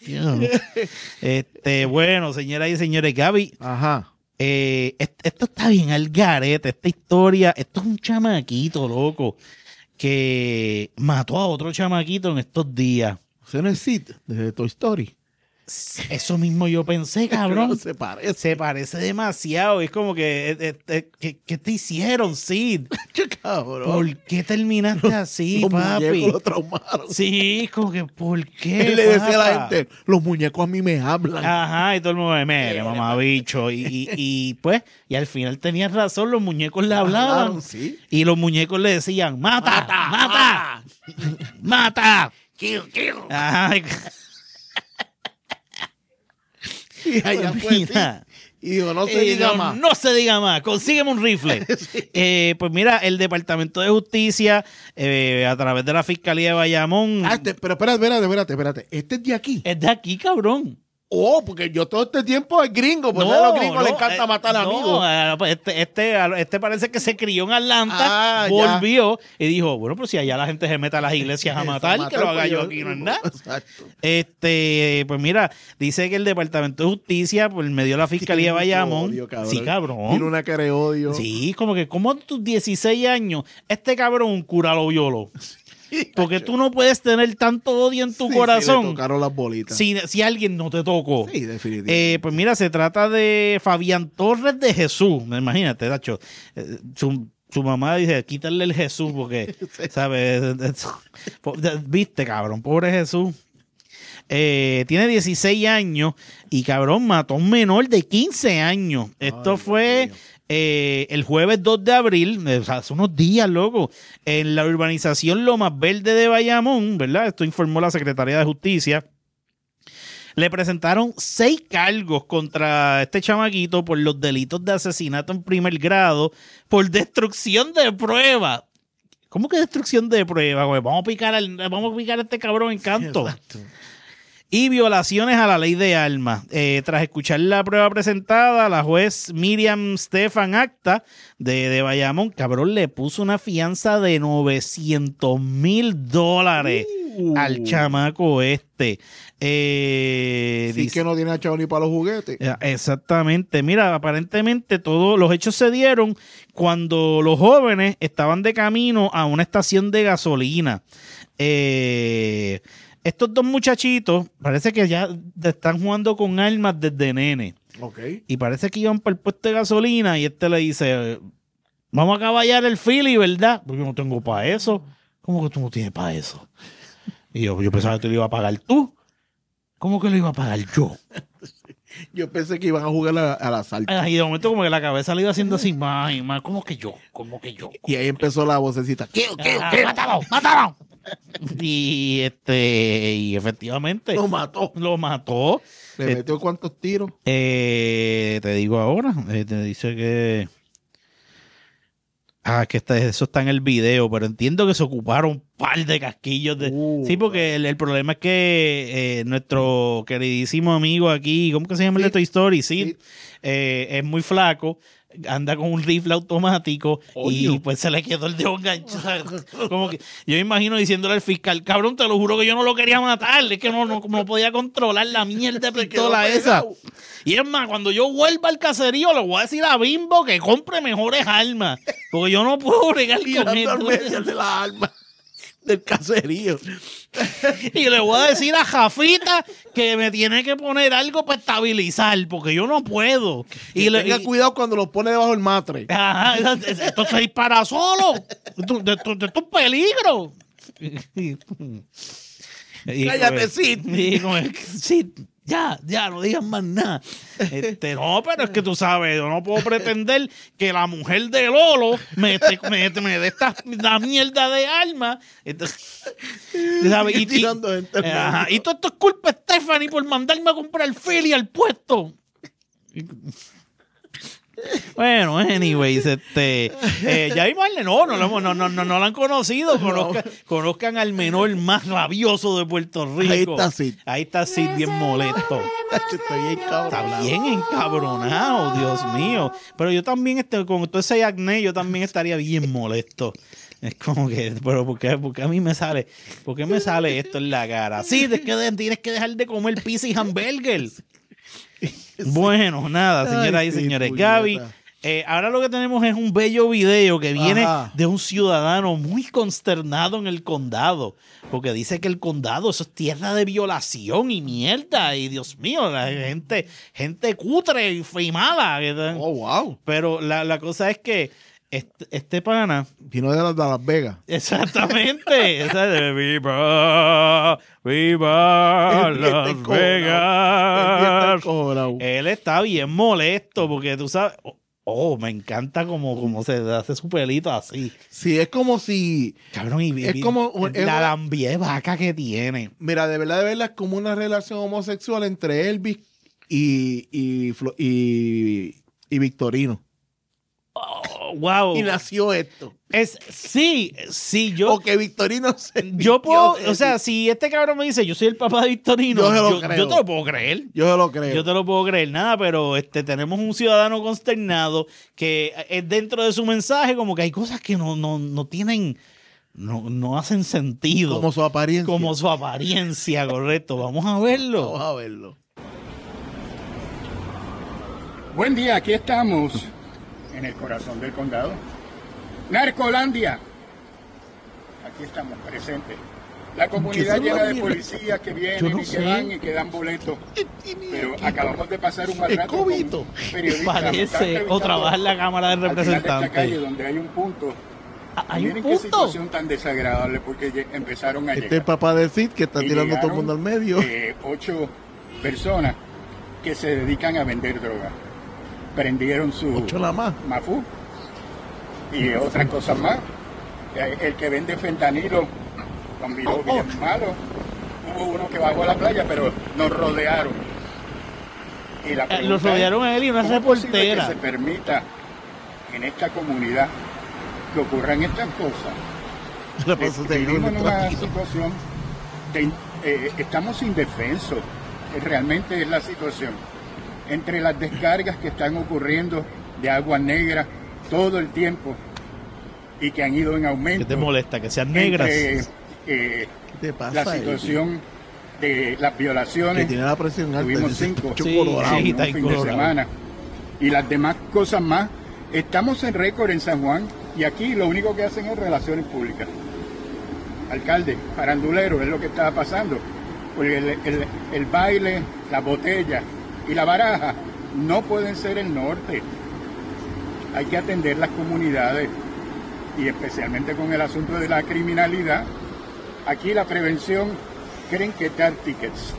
Este, bueno, señoras y señores, Gaby. Ajá. Eh, esto está bien al garete, esta historia. Esto es un chamaquito, loco, que mató a otro chamaquito en estos días. ¿Ese no es Sid de Toy Story? Eso mismo yo pensé, cabrón. No se parece. Se parece demasiado. Es como que, eh, eh, ¿qué, ¿qué te hicieron, Sid? Cabrón. ¿Por qué terminaste así, los papi? Los muñecos lo traumaron. Sí, como que, ¿por qué? Él le decía a la gente, los muñecos a mí me hablan. Ajá, y todo el mundo me mire, mamabicho. Y, y, y pues, y al final tenías razón, los muñecos le hablaban. Hablaron, ¿sí? Y los muñecos le decían, ¡mata! ¡Mata! ¡Mata! ¡Mata! ¡Kill, kill! Ajá. Y allá fue, sí. Y digo, no se Y diga no, más. no se diga más, consígueme un rifle. Sí. Eh, pues mira, el Departamento de Justicia, eh, a través de la Fiscalía de Bayamón. Ah, este, pero espérate, espérate, espérate, espérate. Este es de aquí. Es de aquí, cabrón. Oh, porque yo todo este tiempo es gringo, porque No, a los gringos no, les encanta eh, matar no, amigos. eh, pues este, este, este parece que se crió en Atlanta, Ah, volvió y dijo, bueno, pues si allá la gente se mete a las iglesias a matar, Matar, que lo haga pues, yo aquí, no es nada. Exacto. Este, pues mira, dice que el Departamento de Justicia, por medio de la Fiscalía de Bayamón, Odio, cabrón. sí, cabrón. Tiene una cara de odio. Sí, como que como a tus dieciséis años, este cabrón un cura lo violó. Porque tú no puedes tener tanto odio en tu Sí, corazón sí, le tocaron las bolitas. si, si alguien no te tocó. Sí, definitivamente. Eh, pues mira, se trata de Fabián Torres de Jesús. Imagínate, Dacho. Eh, su, su mamá dice, quítale el Jesús porque, ¿sabes? Viste, cabrón, pobre Jesús. Eh, tiene dieciséis años y, cabrón, mató a un menor de quince años. Esto Ay, fue eh, el jueves dos de abril, o sea, hace unos días, loco, en la urbanización Lomas Verde de Bayamón, ¿verdad? Esto informó la Secretaría de Justicia. Le presentaron seis cargos contra este chamaquito por los delitos de asesinato en primer grado, por destrucción de pruebas. ¿Cómo que destrucción de pruebas, güey? Vamos a picar al, vamos a picar a este cabrón en canto. Exacto. Y violaciones a la ley de armas. Eh, tras escuchar la prueba presentada, la juez Miriam Stefan Acta de, de Bayamón, cabrón, le puso una fianza de novecientos mil dólares Uh. al chamaco este. Eh, Sí dice- que no tiene achado ni para los juguetes. Ya, exactamente. Mira, aparentemente todos los hechos se dieron cuando los jóvenes estaban de camino a una estación de gasolina. Eh, estos dos muchachitos parece que ya están jugando con armas desde nene. Ok. Y parece que iban para el puesto de gasolina y este le dice, vamos a caballar el fili, ¿verdad? Porque yo no tengo para eso. ¿Cómo que tú no tienes para eso? Y yo, yo pensaba que te lo iba a pagar tú. ¿Cómo que lo iba a pagar yo? Yo pensé que iban a jugar a, a la salta. Ah, Y de momento como que la cabeza le iba haciendo así, más y más, como que yo, como que yo. Y ahí empezó la vocecita. ¿Qué? ¿Qué? Ah, ¿Qué? ¡Mátalo! ¡Mátalo! Y este, y efectivamente Lo mató. lo mató. ¿Le Eh, metió cuántos tiros? eh, te digo ahora, eh, te dice que... Ah, que está, eso está en el video, pero entiendo que se ocuparon un par de casquillos. De... Uh, sí, porque el, el problema es que eh, nuestro queridísimo amigo aquí, ¿cómo que se llama el de Sí. Toy Story? Sí, Sí. eh, es muy flaco, anda con un rifle automático y Coño. pues se le quedó el dedo enganchado. ¿Sabes? Como que yo me imagino diciéndole al fiscal, cabrón, te lo juro que yo no lo quería matar, es que no, no, no podía controlar la mierda de Se quedó pistola esa. pegado. Y es más, cuando yo vuelva al caserío, le voy a decir a Bimbo que compre mejores armas. Porque yo no puedo bregar con Tirando al esto. medio de las armas del caserío. Y le voy a decir a Jafita que me tiene que poner algo para estabilizar, porque yo no puedo. Y Y le, tenga y- cuidado cuando los pone debajo del matre. Ajá, esto se dispara solo. Esto de, esto- de esto es peligro. Y- y- Cállate, pues, Sid. y como es que, Sid, ya, ya, no digas más nada. Este, no, pero es que tú sabes, yo no puedo pretender que la mujer de Lolo me, te- me, me dé esta la mierda de arma. Entonces, ¿sabes? Y, y- Tirando gente al ajá, medio. y todo esto es culpa de Stephanie por mandarme a comprar el Philly al puesto. Bueno, anyways, este, eh, ya vimos al no, no, lo hemos- no, no, no, no lo han conocido. Conozcan, conozcan al menor más rabioso de Puerto Rico. Ahí está Sid. Ahí está Sid bien molesto. Estoy bien cabrón. Está bien encabronado, Dios mío. Pero yo también, este, con todo ese acné, yo también estaría bien molesto. Es como que, pero ¿por qué, por qué a mí me sale? ¿Por qué me sale esto en la cara? Sí, es que de- tienes que dejar de comer pizza y hamburgers. Bueno, nada, señoras Ay, y sí, señores. puñeta. Gaby, eh, ahora lo que tenemos es un bello video que viene Ajá. de un ciudadano muy consternado en el condado, porque dice que el condado eso es tierra de violación y mierda, y Dios mío, la gente, gente cutre y fe- y mala. que dan- Oh, wow. Pero la, la cosa es que este, este pana, Vino de las, de Las Vegas. exactamente, esa de viva, viva El viejo Las está encojonado. El viejo está Vegas. encojonado. Él está bien molesto porque tú sabes, oh, oh, me encanta como, como se hace su pelito así. Sí, es como si... Cabrón, y Es y- como- la es una- lambie vaca que tiene. Mira, de verdad, de verdad, es como una relación homosexual entre Elvis y, y, Flo- y, y Victorino. Oh, wow. Y nació esto. Es, sí, sí, yo... O que Victorino se Yo puedo, vistió de- o sea, si este cabrón me dice, yo soy el papá de Victorino, Yo se lo yo, creo. yo te lo puedo creer. Yo se lo creo. Yo te lo puedo creer, nada, pero este tenemos un ciudadano consternado que es dentro de su mensaje como que hay cosas que no, no, no tienen, no, no hacen sentido. Como su apariencia. Como su apariencia, correcto. Vamos a verlo. Vamos a verlo. Buen día, aquí estamos en el corazón del condado. Narcolandia. Aquí estamos presentes. La comunidad son llena las de mierdas? policías que Yo vienen no y sé. que van y que dan boletos. Pero acabamos de pasar un mal Es rato cobito. con periodistas. Nos están Parece o trabaja en la Cámara de al final de esta calle Representantes. donde hay un punto. Ah, Hay un Miren qué punto. situación tan desagradable porque lle- empezaron a Este es el llegar. papá de Sid que está Y tirando a todo el llegaron, mundo al medio. eh, ocho personas que se dedican a vender droga. Prendieron su Ocho nada más. mafú y otras cosas más. Eh, El que vende fentanilo con viró Oh, oh. bien malo. Hubo uno que bajó a la playa, pero nos rodearon. Y la Eh, pregunta Los rodearon es, a él y una ¿cómo es posible reportera. que se permita en esta comunidad que ocurran estas cosas? Le pasó ese Vivimos en cabrón una tranquilo. situación de, eh, estamos indefensos, eh, realmente es la situación. Entre las descargas que están ocurriendo de agua negra todo el tiempo y que han ido en ¿Qué aumento. te molesta? Que sean negras. Entre, eh, ¿Qué te pasa, la Eddie? situación de las Que violaciones, tiene la presión alta. tuvimos dice, cinco. "Mucho Sí, colorado". sí. en está un fin de colorado. semana y las demás cosas más. Estamos en récord en San Juan y aquí lo único que hacen es relaciones públicas. Alcalde, farandulero, es lo que estaba pasando. Porque el, el- el baile, la botella y la baraja no pueden ser el norte. Hay que atender las comunidades y especialmente con el asunto de la criminalidad. Aquí la prevención creen que es dar tickets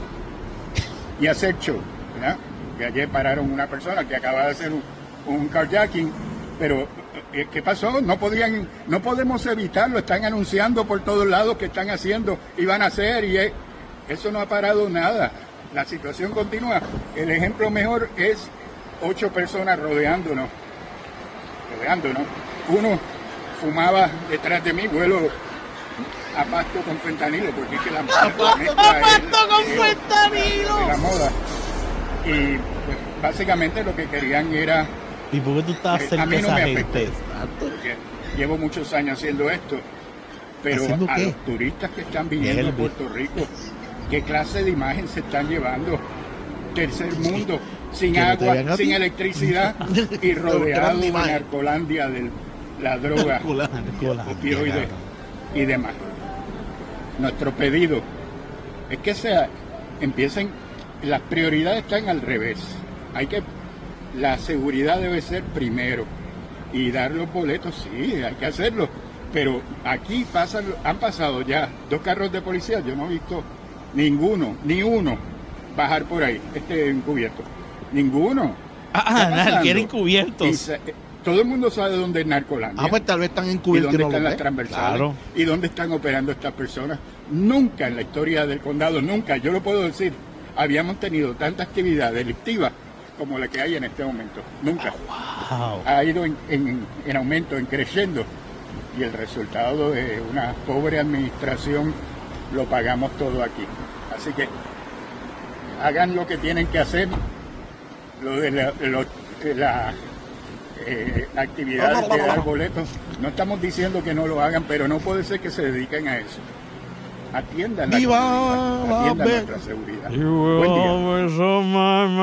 y hacer show, ¿verdad? Que ayer pararon una persona que acaba de hacer un, un carjacking, pero eh, ¿qué pasó? No podían, no podemos evitarlo, están anunciando por todos lados que están haciendo y van a hacer y eh, eso no ha parado nada. La situación continúa. El ejemplo mejor es ocho personas rodeándonos, rodeándonos. Uno fumaba detrás de mí, vuelo a pasto con fentanilo, porque es que la ¡A pasto con fentanilo! de la moda. Y pues, básicamente lo que querían era, ¿Y por qué tú estás Eh, cerca a mí de no esa me gente? afecta. porque llevo muchos años haciendo esto, pero ¿Haciendo a qué? los turistas que están viniendo a Elvis. Puerto Rico, ¿qué clase de imagen se están llevando? Tercer mundo, sin Que no te vean agua, a sin ti. electricidad y rodeado Gran de imagen. Narcolandia, de la droga, Narcolandia, opioides cabrón. y demás. Nuestro pedido es que se empiecen, las prioridades están al revés. Hay que, la seguridad debe ser primero y dar los boletos, sí, hay que hacerlo. Pero aquí pasan, han pasado ya dos carros de policía, yo no he visto ninguno, ni uno bajar por ahí, este encubierto. Ninguno. Ah, ¿Qué ah, está nada, pasando? quieren Y cubiertos. se- eh, todo el mundo sabe dónde es Narcolandia. Ah, pues tal vez están ¿Y encubiertos y dónde no lo están las ven. transversales? Claro. ¿Y dónde están operando estas personas? Nunca en la historia del condado, nunca, yo lo puedo decir, habíamos tenido tanta actividad delictiva como la que hay en este momento. Nunca. Wow. Ha ido en, en- en aumento, en creciendo. Y el resultado de una pobre administración lo pagamos todo aquí. Así que hagan lo que tienen que hacer. Lo de la, lo- de la, eh, actividad de dar boletos. No estamos diciendo que no lo hagan, pero no puede ser que se dediquen a eso. Atiendan la Viva comunidad, la atiendan Ve- nuestra seguridad. You were Buen día. always on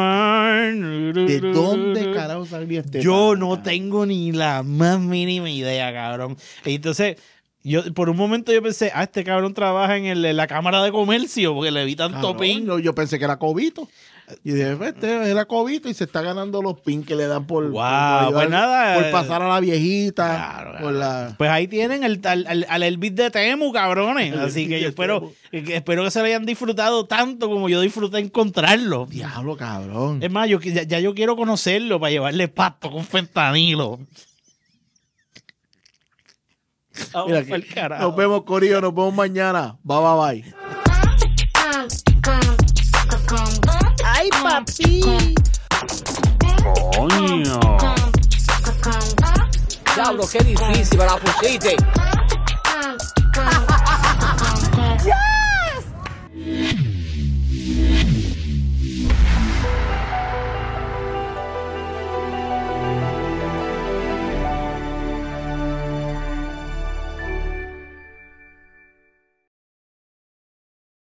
my mind. ¿De dónde carajo salió este? Yo pana? no tengo ni la más mínima idea, cabrón. Y entonces, yo por un momento yo pensé, ah, este cabrón trabaja en, el- en la Cámara de Comercio porque le vi tanto Cabrón, pin. yo, yo pensé que era Cobito. Y dije, este era Cobito y se está ganando los pin que le dan por, Wow, por ayudar- pues nada, por eh, pasar a la viejita. Claro, por claro. la... Pues ahí tienen el, al, al, al Elvis de Temu, cabrones. El Así Elvis que de yo espero Temu. que, espero que se lo hayan disfrutado tanto como yo disfruté encontrarlo. Diablo, cabrón. Es más, yo, ya, ya yo quiero conocerlo para llevarle pasto con fentanilo. Vamos Mira, pa'l que- carajo. nos vemos, Corillo, nos vemos mañana. Bye, bye, bye. Ay, papá. papi. Coño. Diablo, qué difícil me la pusiste.